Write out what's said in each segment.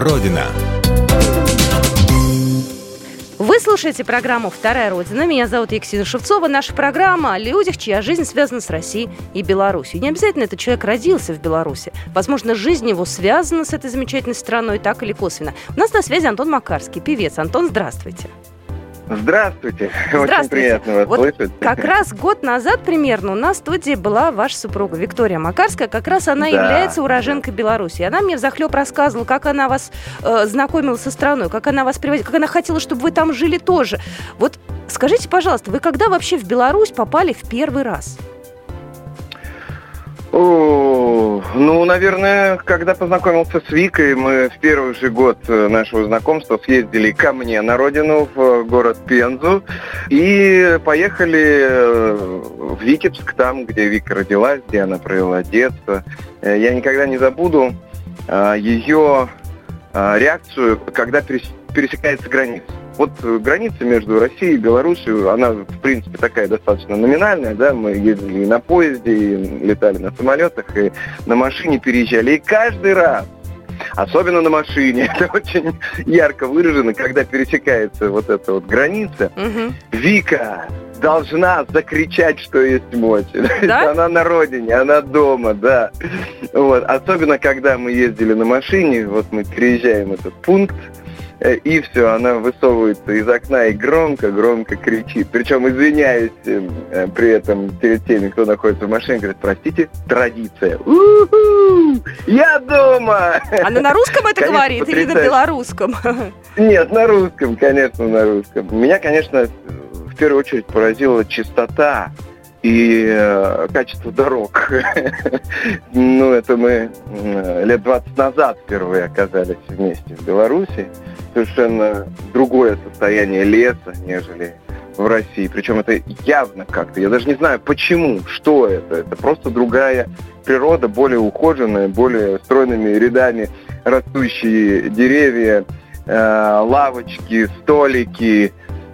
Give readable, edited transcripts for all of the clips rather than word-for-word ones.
Родина». Вы слушаете программу «Вторая Родина». Меня зовут Екатерина Шевцова. Наша программа о людях, чья жизнь связана с Россией и Беларусью. Не обязательно этот человек родился в Беларуси. Возможно, жизнь его связана с этой замечательной страной, так или косвенно. У нас на связи Антон Макарский, певец. Антон, здравствуйте. Здравствуйте. Очень приятно вас слышать. Как раз год назад примерно у нас в студии была ваша супруга Виктория Макарская. Как раз она является уроженкой Беларуси. Она мне взахлеб рассказывала, как она вас знакомила со страной, как она вас привозила, как она хотела, чтобы вы там жили тоже. Вот скажите, пожалуйста, вы когда вообще в Беларусь попали в первый раз? Наверное, когда познакомился с Викой, мы в первый же год нашего знакомства съездили ко мне на родину, в город Пензу, и поехали в Витебск, там, где Вика родилась, где она провела детство. Я никогда не забуду ее реакцию, когда пересекается граница. Вот граница между Россией и Беларусью, она, в принципе, такая достаточно номинальная, да, мы ездили и на поезде, и летали на самолетах, и на машине переезжали, и каждый раз, особенно на машине, это очень ярко выражено, когда пересекается вот эта вот граница, Вика должна закричать, что есть мочи. Да? Она на родине, она дома, да. Вот. Особенно, когда мы ездили на машине, вот мы переезжаем этот пункт, и все, она высовывается из окна и громко кричит. Причем извиняюсь при этом перед теми, кто находится в машине, говорит: простите, традиция. У-ху! Я дома! Она на русском это говорит или на белорусском? Нет, на русском, конечно, на русском. Меня, конечно, в первую очередь поразила чистота и качество дорог. Это мы лет 20 назад впервые оказались вместе в Беларуси. Совершенно другое состояние леса, нежели в России. Причем это явно как-то. Я даже не знаю, почему, что это. Это просто другая природа, более ухоженная, более стройными рядами растущие деревья, лавочки, столики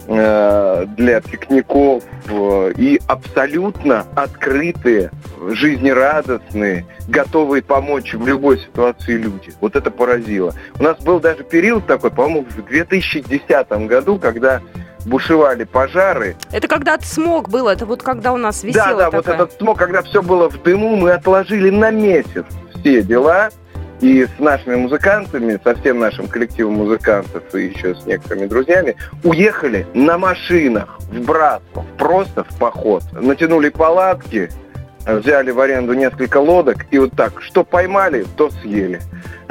для пикников и абсолютно открытые, жизнерадостные, готовые помочь в любой ситуации люди. Вот это поразило. У нас был даже период такой, по-моему, в 2010 году, когда бушевали пожары. Это когда смог был, это вот когда у нас висела Да, вот этот смог, когда все было в дыму, мы отложили на месяц все дела. И с нашими музыкантами, со всем нашим коллективом музыкантов и еще с некоторыми друзьями уехали на машинах в Братслав, просто в поход. Натянули палатки, взяли в аренду несколько лодок и вот так, что поймали, то съели.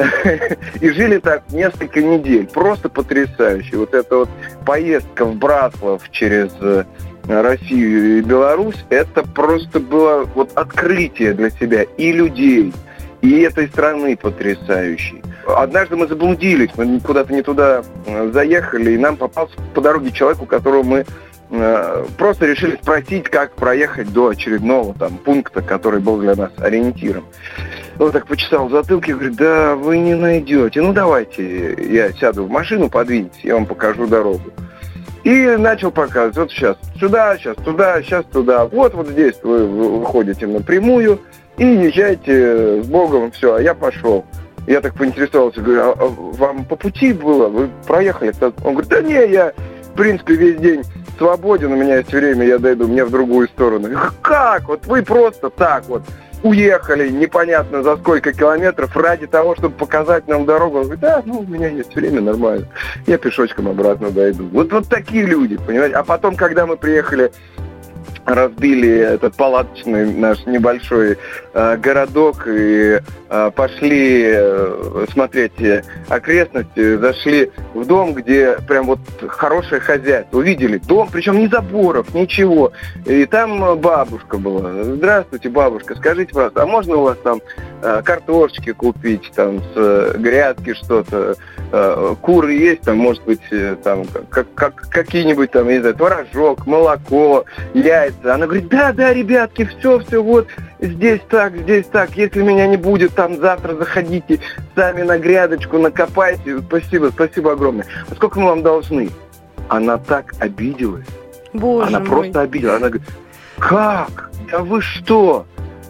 И жили так несколько недель. Просто потрясающе. Вот эта вот поездка в Братслав через Россию и Беларусь, это просто было вот открытие для себя и людей, и этой страны потрясающей. Однажды мы заблудились, мы куда-то не туда заехали, и нам попался по дороге человек, у которого мы просто решили спросить, как проехать до очередного там пункта, который был для нас ориентиром. Он так почесал в затылке и говорит: да вы не найдете. Давайте я сяду в машину, подвиньтесь, я вам покажу дорогу. И начал показывать: вот сейчас сюда, сейчас туда, сейчас туда. Вот здесь вы выходите напрямую и езжайте с Богом, все, а я пошел. Я так поинтересовался, говорю: а вам по пути было? Вы проехали? Он говорит: да не, я, в принципе, весь день свободен, у меня есть время, я дойду, мне в другую сторону. Как? Вот вы просто так вот уехали непонятно за сколько километров ради того, чтобы показать нам дорогу. Он говорит: да, у меня есть время, нормально. Я пешочком обратно дойду. Вот такие люди, понимаете? А потом, когда мы приехали, разбили этот палаточный наш небольшой городок и пошли смотреть окрестности, зашли в дом, где прям вот хорошее хозяйство. Увидели дом, причем ни заборов, ничего. И там бабушка была. Здравствуйте, бабушка, скажите, пожалуйста, а можно у вас там картошечки купить, там с грядки что-то, куры есть, там, может быть, там какие-нибудь там, я не знаю, творожок, молоко, яйца. Она говорит: да, ребятки, все, вот, здесь так, если меня не будет, там завтра заходите, сами на грядочку накопайте. Спасибо огромное. А сколько мы вам должны? Она так обиделась. Боже она мой. Просто обиделась. Она говорит: как? Да вы что?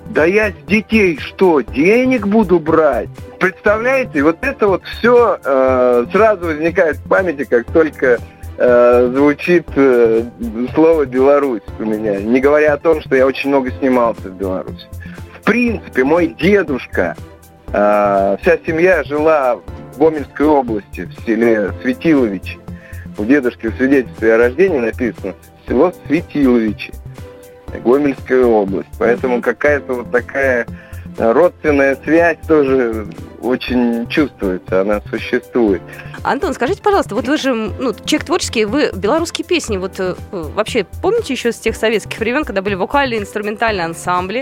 Да я с детей что, денег буду брать? Представляете, вот это вот все сразу возникает в памяти, как только звучит слово «Беларусь» у меня. Не говоря о том, что я очень много снимался в Беларуси. В принципе, мой дедушка, вся семья жила в Гомельской области, в селе Светиловичи. У дедушки в свидетельстве о рождении написано село Светиловичи, Гомельская область. Поэтому какая-то вот такая родственная связь тоже очень чувствуется, она существует. Антон, скажите, пожалуйста, вот вы же человек творческий, вы белорусские песни, вот вообще помните еще с тех советских времен, когда были вокальные, инструментальные ансамбли?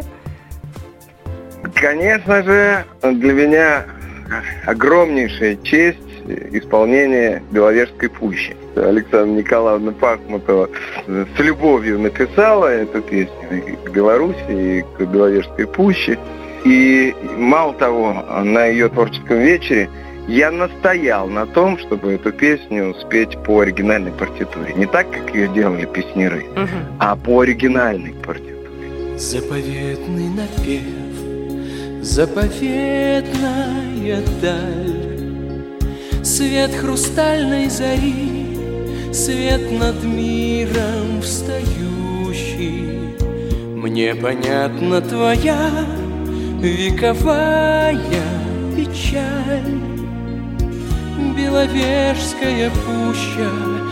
Конечно же, для меня огромнейшая честь исполнение «Беловежской пущи». Александра Николаевна Пахмутова с любовью написала эту песню и к Беларуси, и к Беловежской пуще. И мало того, на ее творческом вечере я настоял на том, чтобы эту песню спеть по оригинальной партитуре. Не так, как ее делали песняры, а по оригинальной партитуре. Заповедный напев, заповедная даль, свет хрустальной зари, свет над миром встающий. Мне понятна твоя вековая печаль. Беловежская пуща,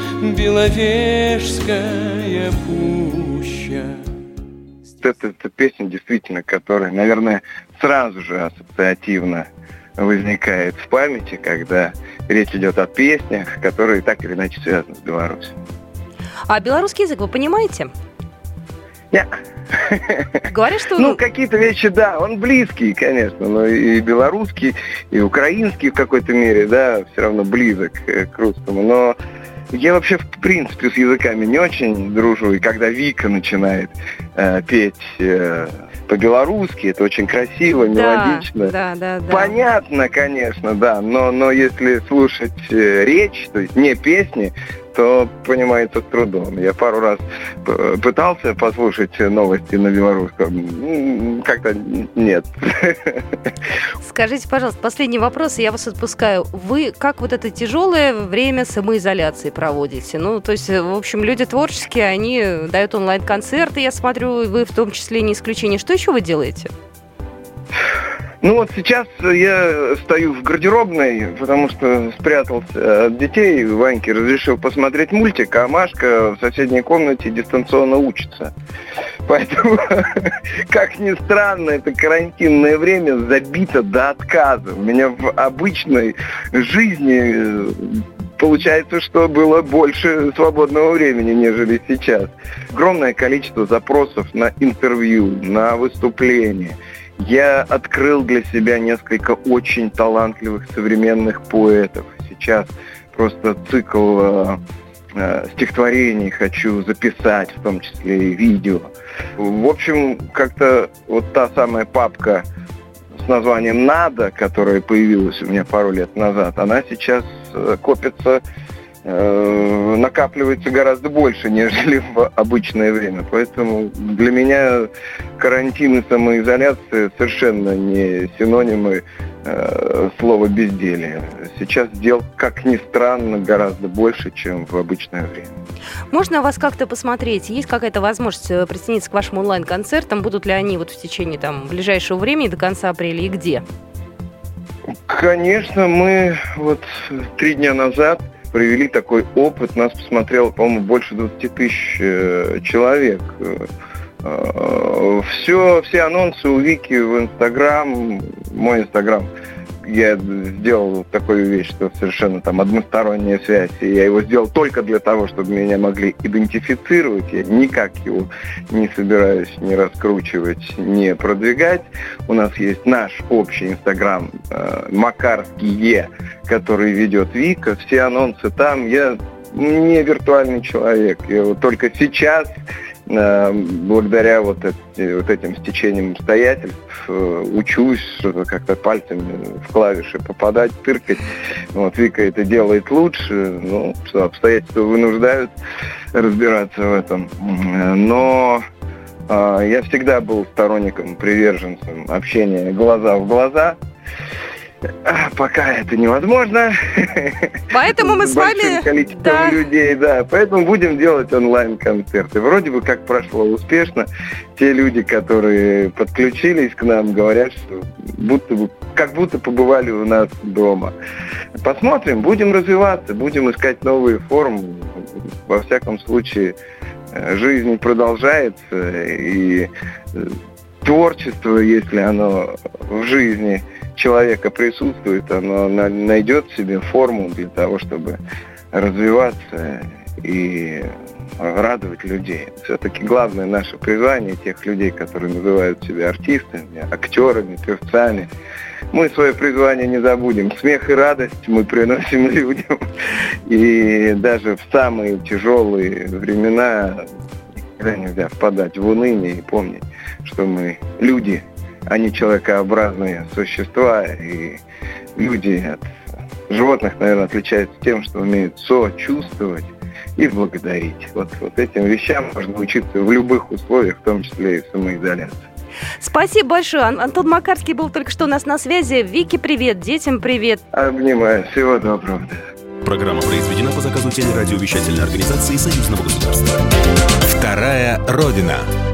Беловежская пуща. Это песня, действительно, которая, наверное, сразу же ассоциативно возникает в памяти, когда речь идет о песнях, которые так или иначе связаны с Беларусью. А белорусский язык вы понимаете? Нет. Говорят, что... какие-то вещи, да, он близкий, конечно, но и белорусский, и украинский в какой-то мере, да, все равно близок к русскому, но я вообще, в принципе, с языками не очень дружу, и когда Вика начинает петь по-белорусски, это очень красиво, мелодично. Да. Понятно, конечно, да, но если слушать речь, то есть не песни, то понимается с трудом. Я пару раз пытался послушать новости на белорусском. Как-то нет. Скажите, пожалуйста, последний вопрос, и я вас отпускаю. Вы как вот это тяжелое время самоизоляции проводите? То есть, в общем, люди творческие, они дают онлайн-концерты, я смотрю, вы в том числе не исключение. Что еще вы делаете? Сейчас я стою в гардеробной, потому что спрятался от детей. Ваньке разрешил посмотреть мультик, а Машка в соседней комнате дистанционно учится. Поэтому, как ни странно, это карантинное время забито до отказа. У меня в обычной жизни получается, что было больше свободного времени, нежели сейчас. Огромное количество запросов на интервью, на выступления. Я открыл для себя несколько очень талантливых современных поэтов. Сейчас просто цикл стихотворений хочу записать, в том числе и видео. В общем, как-то вот та самая папка с названием «Надо», которая появилась у меня пару лет назад, она сейчас копится, накапливается гораздо больше, нежели в обычное время. Поэтому для меня карантин и самоизоляция совершенно не синонимы слова «безделие». Сейчас дел, как ни странно, гораздо больше, чем в обычное время. Можно вас как-то посмотреть? Есть какая-то возможность присоединиться к вашим онлайн-концертам? Будут ли они в течение ближайшего времени до конца апреля и где? Конечно, мы 3 дня назад провели такой опыт. Нас посмотрело, по-моему, больше 20 тысяч человек. Все анонсы у Вики в Инстаграм, мой Инстаграм. Я сделал такую вещь, что совершенно односторонняя связь. И я его сделал только для того, чтобы меня могли идентифицировать. Я никак его не собираюсь ни раскручивать, ни продвигать. У нас есть наш общий Инстаграм Макарский, который ведет Вика. Все анонсы там. Я не виртуальный человек. Я только сейчас, благодаря этим стечениям обстоятельств, учусь как-то пальцами в клавиши попадать, тыркать. Вика это делает лучше, обстоятельства вынуждают разбираться в этом. Но Я всегда был сторонником, приверженцем общения глаза в глаза. Пока это невозможно. Поэтому мы с вами... большим количеством людей, да. Поэтому будем делать онлайн-концерты. Вроде бы как прошло успешно. Те люди, которые подключились к нам, говорят, что как будто побывали у нас дома. Посмотрим, будем развиваться, будем искать новые формы. Во всяком случае, жизнь продолжается, и творчество, если оно в жизни человека присутствует, оно найдет себе форму для того, чтобы развиваться и радовать людей. Все-таки главное наше призвание тех людей, которые называют себя артистами, актерами, певцами. Мы свое призвание не забудем. Смех и радость мы приносим людям. И даже в самые тяжелые времена никогда нельзя впадать в уныние и помнить, что мы люди, а не человекообразные существа. И люди от животных, наверное, отличаются тем, что умеют сочувствовать и благодарить. Вот этим вещам можно учиться в любых условиях, в том числе и в самоизоляции. Спасибо большое. Антон Макарский был только что у нас на связи. Вике привет, детям привет. Обнимаю. Всего доброго. Программа произведена по заказу телерадиовещательной организации Союзного государства. Вторая Родина.